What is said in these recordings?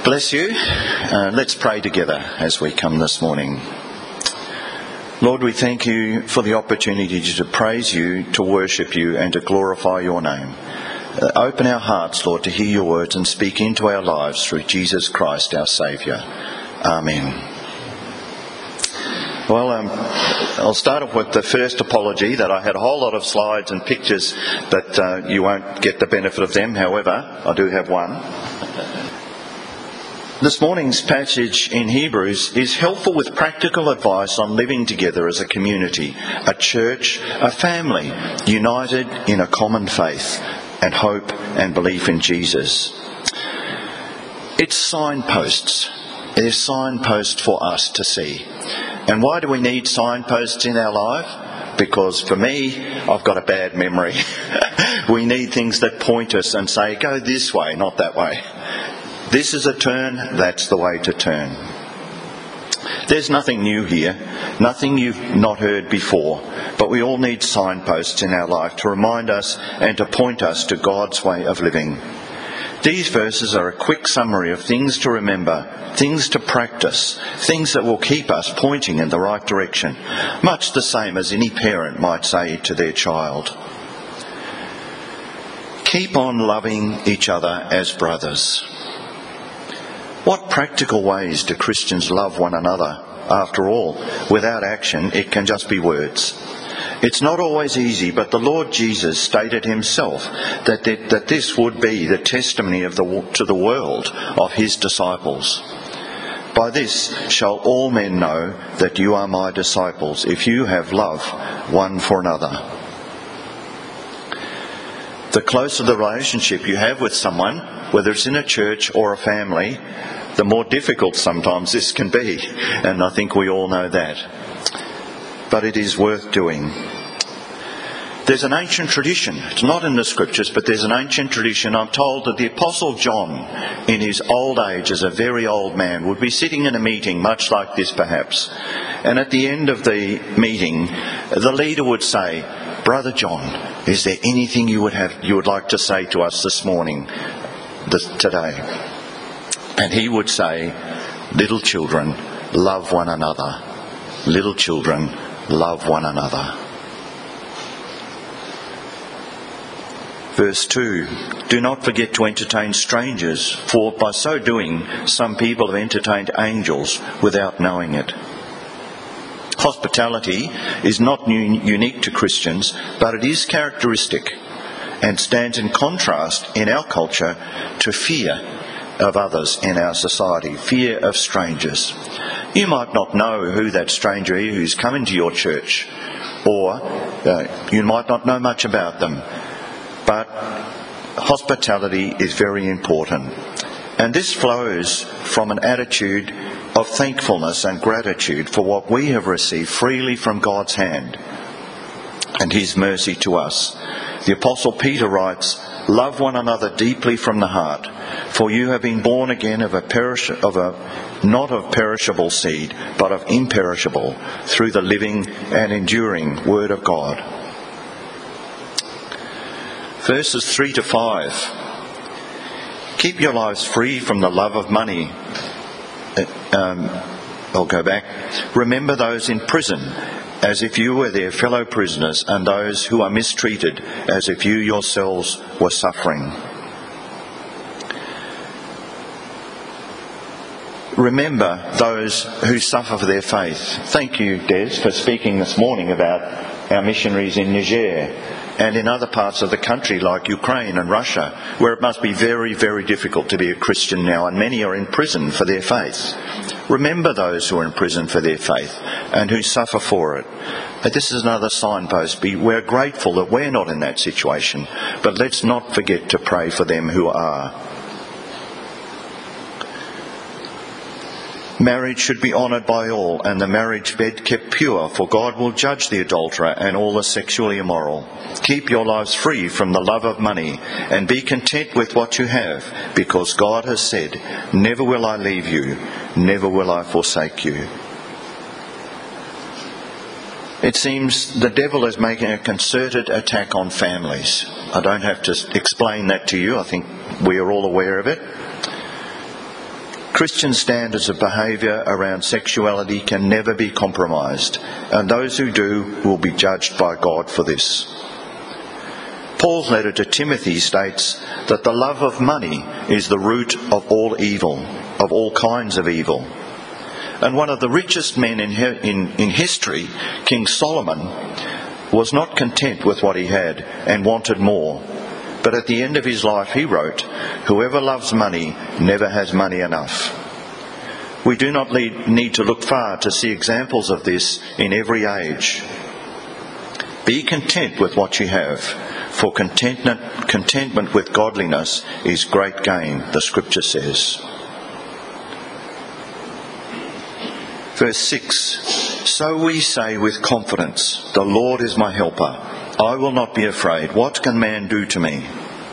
Bless you. Let's pray together as we come this morning. Lord, we thank you for the opportunity to praise you, to worship you and to glorify your name. Open our hearts, Lord, to hear your words and speak into our lives through Jesus Christ, our Saviour. Amen. Well, I'll start off with the first apology that I had a whole lot of slides and pictures, but you won't get the benefit of them. However, I do have one. This morning's passage in Hebrews is helpful with practical advice on living together as a community, a church, a family, united in a common faith and hope and belief in Jesus. It's signposts. They're signposts for us to see. And why do we need signposts in our life? Because for me, I've got a bad memory. We need things that point us and say, go this way, not that way. This is a turn, that's the way to turn. There's nothing new here, nothing you've not heard before, but we all need signposts in our life to remind us and to point us to God's way of living. These verses are a quick summary of things to remember, things to practice, things that will keep us pointing in the right direction, much the same as any parent might say to their child. Keep on loving each other as brothers. What practical ways do Christians love one another? After all, without action, it can just be words. It's not always easy, but the Lord Jesus stated himself that this would be the testimony to the world of his disciples. By this shall all men know that you are my disciples, if you have love one for another. The closer the relationship you have with someone, whether it's in a church or a family, the more difficult sometimes this can be. And I think we all know that. But it is worth doing. There's an ancient tradition, it's not in the scriptures, but there's an ancient tradition. I'm told that the Apostle John, in his old age as a very old man, would be sitting in a meeting, much like this perhaps. And at the end of the meeting, the leader would say, Brother John, is there anything you would like to say to us this morning, today? And he would say, little children, love one another. Little children, love one another. Verse 2, do not forget to entertain strangers, for by so doing, some people have entertained angels without knowing it. Hospitality is not unique to Christians, but it is characteristic and stands in contrast in our culture to fear of others in our society, fear of strangers. You might not know who that stranger is who's come into your church, or you might not know much about them. But hospitality is very important. And this flows from an attitude of thankfulness and gratitude for what we have received freely from God's hand and his mercy to us. The Apostle Peter writes, love one another deeply from the heart, for you have been born again not of perishable seed, but of imperishable, through the living and enduring Word of God. Verses 3 to 5. Keep your lives free from the love of money. I'll go back. Remember those in prison, as if you were their fellow prisoners, and those who are mistreated, as if you yourselves were suffering. Remember those who suffer for their faith. Thank you, Des, for speaking this morning about our missionaries in Niger and in other parts of the country like Ukraine and Russia, where it must be very, very difficult to be a Christian now, and many are in prison for their faith. Remember those who are in prison for their faith and who suffer for it. This is another signpost. We're grateful that we're not in that situation, but let's not forget to pray for them who are. Marriage should be honoured by all, and the marriage bed kept pure, for God will judge the adulterer and all the sexually immoral. Keep your lives free from the love of money, and be content with what you have, because God has said, never will I leave you, never will I forsake you. It seems the devil is making a concerted attack on families. I don't have to explain that to you. I think we are all aware of it. Christian standards of behaviour around sexuality can never be compromised, and those who do will be judged by God for this. Paul's letter to Timothy states that the love of money is the root of all evil, of all kinds of evil. And one of the richest men in history, King Solomon, was not content with what he had and wanted more. But at the end of his life he wrote, "Whoever loves money never has money enough." We do not need to look far to see examples of this in every age. Be content with what you have, for contentment with godliness is great gain, the scripture says. Verse 6, "So we say with confidence, the Lord is my helper. I will not be afraid. What can man do to me?"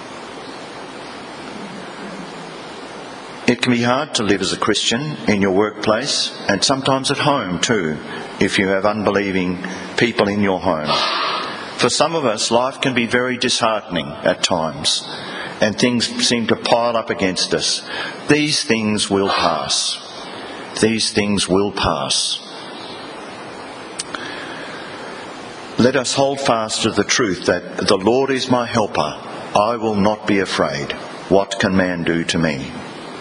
It can be hard to live as a Christian in your workplace and sometimes at home too, if you have unbelieving people in your home. For some of us, life can be very disheartening at times, and things seem to pile up against us. These things will pass. These things will pass. Let us hold fast to the truth that the Lord is my helper. I will not be afraid. What can man do to me?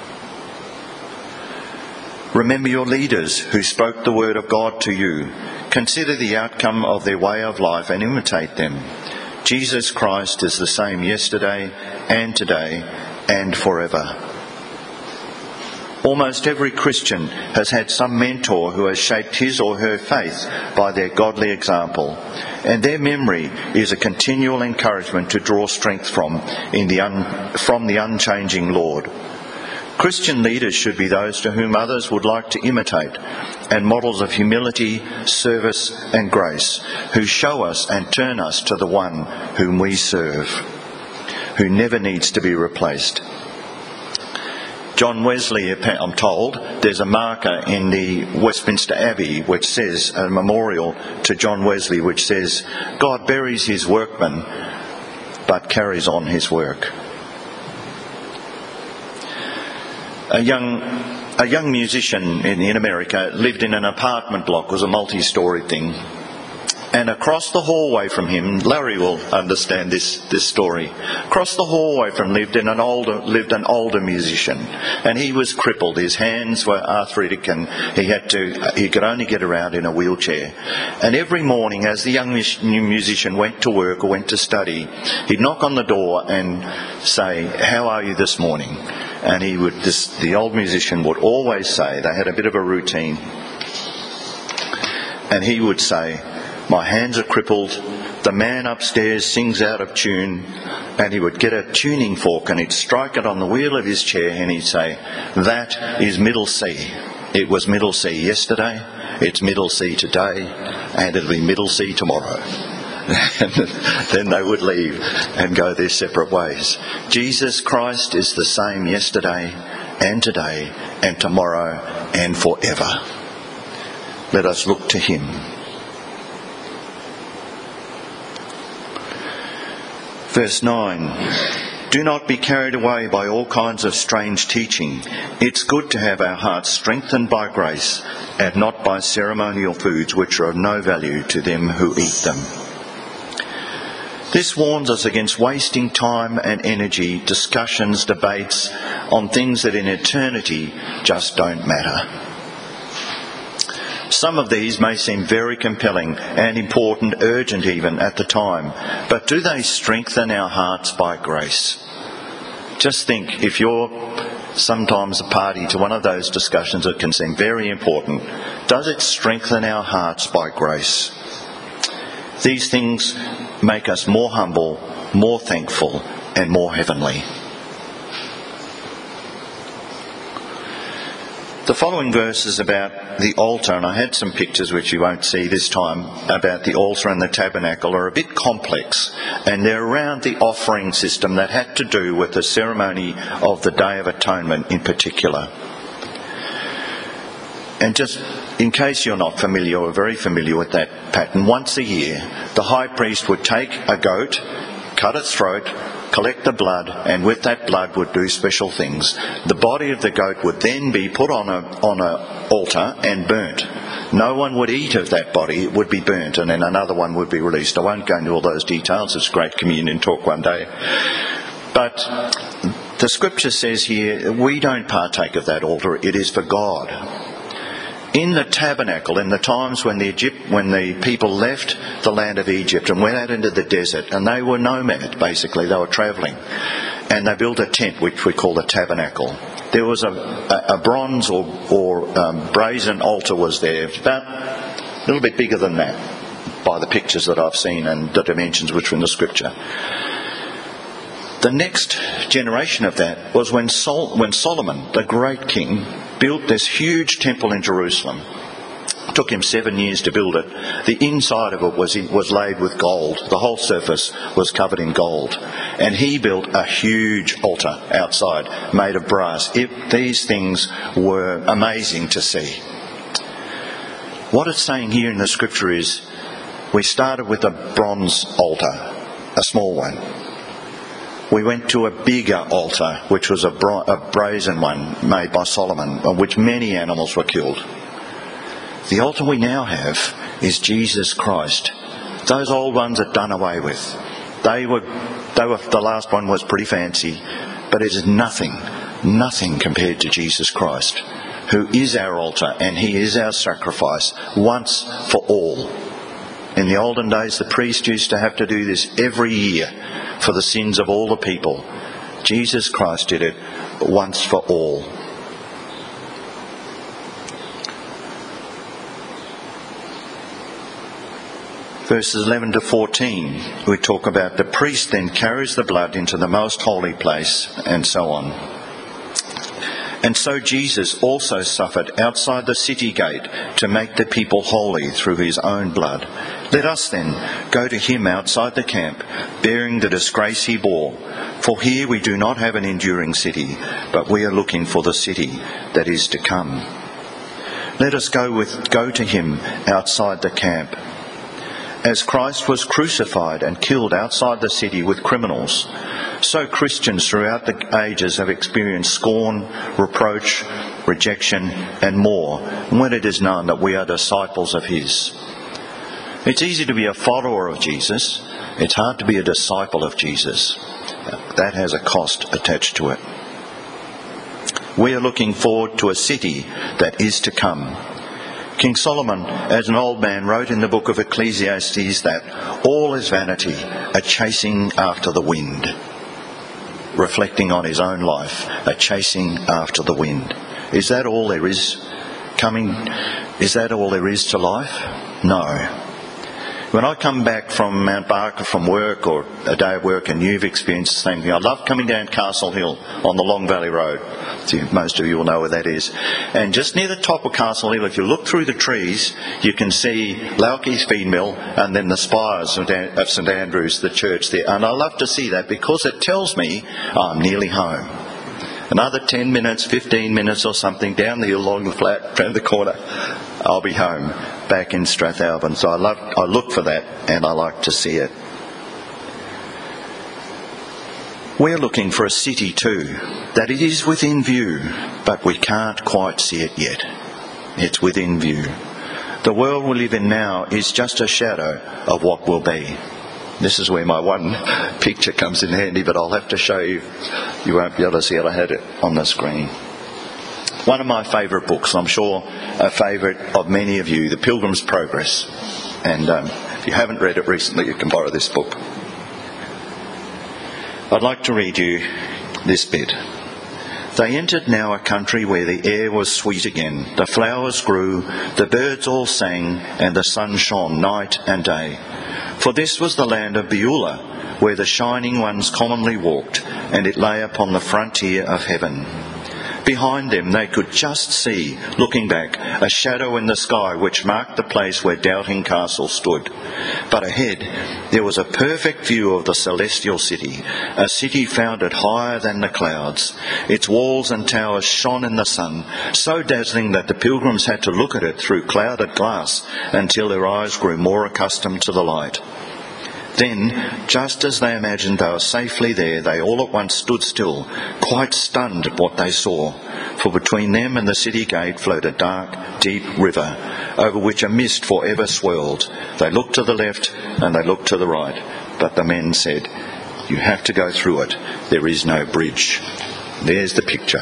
Remember your leaders who spoke the word of God to you. Consider the outcome of their way of life and imitate them. Jesus Christ is the same yesterday and today and forever. Almost every Christian has had some mentor who has shaped his or her faith by their godly example, and their memory is a continual encouragement to draw strength from the unchanging Lord. Christian leaders should be those to whom others would like to imitate, and models of humility, service and grace, who show us and turn us to the one whom we serve, who never needs to be replaced. John Wesley, I'm told, there's a marker in the Westminster Abbey which says, a memorial to John Wesley, which says, "God buries his workmen, but carries on his work." A young musician in America lived in an apartment block. It was a multi-storey thing. And across the hallway from him, Larry will understand this story. Across the hallway from lived an older musician, and he was crippled. His hands were arthritic, and he could only get around in a wheelchair. And every morning, as the young musician went to work or went to study, he'd knock on the door and say, "How are you this morning?" And the old musician would always say, they had a bit of a routine, and he would say, "My hands are crippled, the man upstairs sings out of tune," and he would get a tuning fork and he'd strike it on the wheel of his chair and he'd say, "That is middle C. It was middle C yesterday, it's middle C today, and it'll be middle C tomorrow." And then they would leave and go their separate ways. Jesus Christ is the same yesterday and today and tomorrow and forever. Let us look to him. Verse 9, "Do not be carried away by all kinds of strange teaching. It's good to have our hearts strengthened by grace and not by ceremonial foods which are of no value to them who eat them." This warns us against wasting time and energy, discussions, debates on things that in eternity just don't matter. Some of these may seem very compelling and important, urgent even at the time, but do they strengthen our hearts by grace? Just think, if you're sometimes a party to one of those discussions that can seem very important, does it strengthen our hearts by grace? These things make us more humble, more thankful, and more heavenly. The following verse is about the altar, and I had some pictures which you won't see this time about the altar and the tabernacle, are a bit complex, and they're around the offering system that had to do with the ceremony of the Day of Atonement in particular. And just in case you're not familiar or very familiar with that pattern, once a year the high priest would take a goat, cut its throat, collect the blood, and with that blood would do special things. The body of the goat would then be put on a altar and burnt. No one would eat of that body, it would be burnt, and then another one would be released. I won't go into all those details, it's great communion talk one day. But the scripture says here, we don't partake of that altar, it is for God. In the tabernacle, in the times when the people left the land of Egypt and went out into the desert, and they were nomad, basically, they were travelling, and they built a tent which we call the tabernacle. There was a bronze or brazen altar was there, about a little bit bigger than that, by the pictures that I've seen and the dimensions which are in the scripture. The next generation of that was when Solomon, the great king, built this huge temple in Jerusalem. It took him 7 years to build it. The inside of it was laid with gold. The whole surface was covered in gold. And he built a huge altar outside, made of brass. These things were amazing to see. What it's saying here in the scripture is, we started with a bronze altar, a small one. We went to a bigger altar, which was a brazen one made by Solomon, on which many animals were killed. The altar we now have is Jesus Christ. Those old ones are done away with. The last one was pretty fancy, but it is nothing compared to Jesus Christ, who is our altar and he is our sacrifice once for all. In the olden days, the priest used to have to do this every year for the sins of all the people. Jesus Christ did it once for all. Verses 11 to 14, we talk about the priest then carries the blood into the most holy place, and so on. And so Jesus also suffered outside the city gate to make the people holy through his own blood. Let us then go to him outside the camp, bearing the disgrace he bore. For here we do not have an enduring city, but we are looking for the city that is to come. Let us go to him outside the camp. As Christ was crucified and killed outside the city with criminals, so Christians throughout the ages have experienced scorn, reproach, rejection, and more, when it is known that we are disciples of his. It's easy to be a follower of Jesus. It's hard to be a disciple of Jesus. That has a cost attached to it. We are looking forward to a city that is to come. King Solomon, as an old man, wrote in the book of Ecclesiastes that all is vanity, a chasing after the wind. Reflecting on his own life, a chasing after the wind. Is that all there is Is that all there is to life? No. When I come back from Mount Barker from work or a day of work and you've experienced the same thing, I love coming down Castle Hill on the Long Valley Road. Most of you will know where that is. And just near the top of Castle Hill, if you look through the trees, you can see Laukie's feed mill and then the spires of St Andrew's, the church there. And I love to see that because it tells me I'm nearly home. Another 10 minutes, 15 minutes or something down the hill along the flat, round the corner, I'll be home, back in Strathalbyn. So I look for that and I like to see it. We're looking for a city too, that it is within view, but we can't quite see it yet. It's within view. The world we live in now is just a shadow of what will be. This is where my one picture comes in handy, but I'll have to show you. You won't be able to see it. I had it on the screen. One of my favourite books, I'm sure a favourite of many of you, The Pilgrim's Progress. And if you haven't read it recently, you can borrow this book. I'd like to read you this bit. They entered now a country where the air was sweet again. The flowers grew, the birds all sang, and the sun shone night and day. For this was the land of Beulah, where the shining ones commonly walked, and it lay upon the frontier of heaven. Behind them they could just see, looking back, a shadow in the sky which marked the place where Doubting Castle stood. But ahead there was a perfect view of the celestial city, a city founded higher than the clouds. Its walls and towers shone in the sun, so dazzling that the pilgrims had to look at it through clouded glass until their eyes grew more accustomed to the light. Then, just as they imagined they were safely there, they all at once stood still, quite stunned at what they saw. For between them and the city gate flowed a dark, deep river, over which a mist forever swirled. They looked to the left and they looked to the right, but the men said, "You have to go through it. There is no bridge." There's the picture.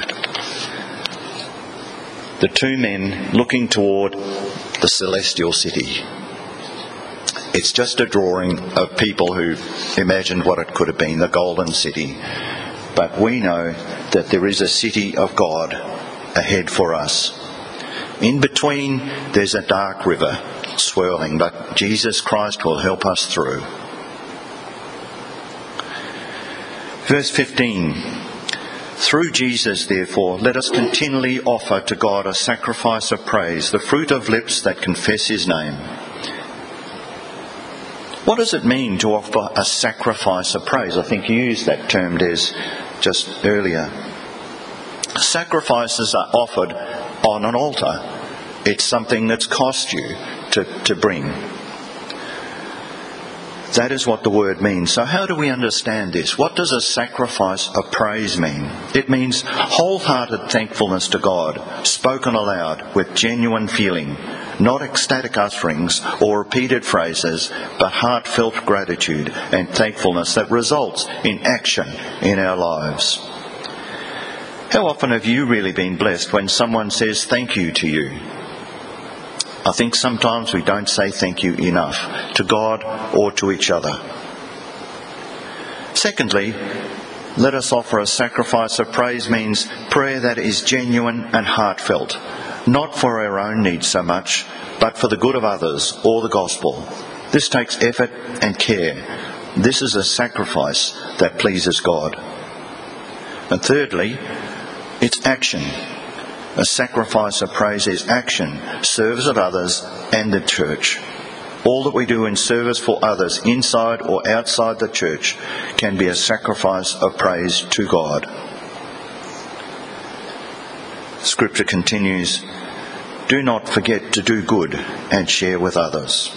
The two men looking toward the celestial city. It's just a drawing of people who imagined what it could have been, the golden city. But we know that there is a city of God ahead for us. In between, there's a dark river swirling, but Jesus Christ will help us through. Verse 15. Through Jesus, therefore, let us continually offer to God a sacrifice of praise, the fruit of lips that confess his name. What does it mean to offer a sacrifice of praise? I think you used that term, Des, just earlier. Sacrifices are offered on an altar. It's something that's cost you to bring. That is what the word means. So how do we understand this? What does a sacrifice of praise mean? It means wholehearted thankfulness to God, spoken aloud with genuine feeling, not ecstatic utterings or repeated phrases, but heartfelt gratitude and thankfulness that results in action in our lives. How often have you really been blessed when someone says thank you to you? I think sometimes we don't say thank you enough to God or to each other. Secondly, let us offer a sacrifice of praise means prayer that is genuine and heartfelt, not for our own needs so much, but for the good of others or the gospel. This takes effort and care. This is a sacrifice that pleases God. And thirdly, it's action. A sacrifice of praise is action, service of others and the church. All that we do in service for others, inside or outside the church, can be a sacrifice of praise to God. Scripture continues, "Do not forget to do good and share with others."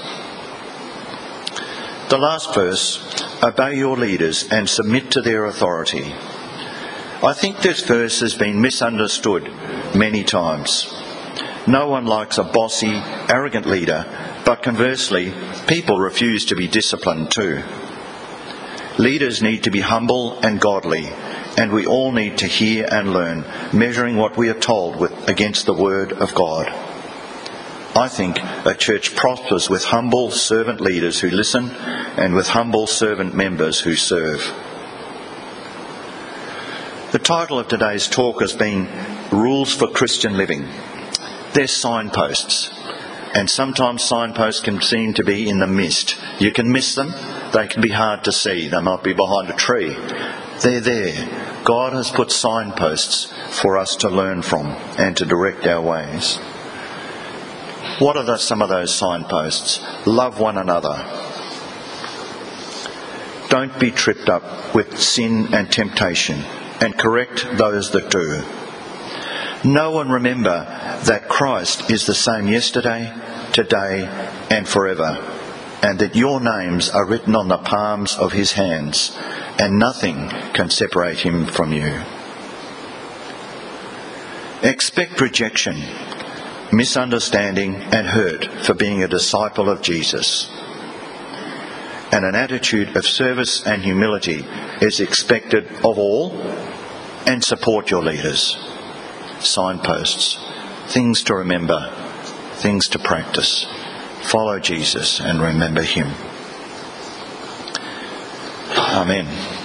The last verse, "Obey your leaders and submit to their authority." I think this verse has been misunderstood many times. No one likes a bossy, arrogant leader, but conversely, people refuse to be disciplined too. Leaders need to be humble and godly, and we all need to hear and learn, measuring what we are told against the Word of God. I think a church prospers with humble servant leaders who listen and with humble servant members who serve. The title of today's talk has been Rules for Christian Living. They're signposts, and sometimes signposts can seem to be in the mist. You can miss them, they can be hard to see, they might be behind a tree. They're there. God has put signposts for us to learn from and to direct our ways. What are some of those signposts? Love one another. Don't be tripped up with sin and temptation, and correct those that do. Know and remember that Christ is the same yesterday, today, and forever, and that your names are written on the palms of his hands, and nothing can separate him from you. Expect rejection, misunderstanding, and hurt for being a disciple of Jesus. And an attitude of service and humility is expected of all, and support your leaders. Signposts, things to remember, things to practice. Follow Jesus and remember him. Amen.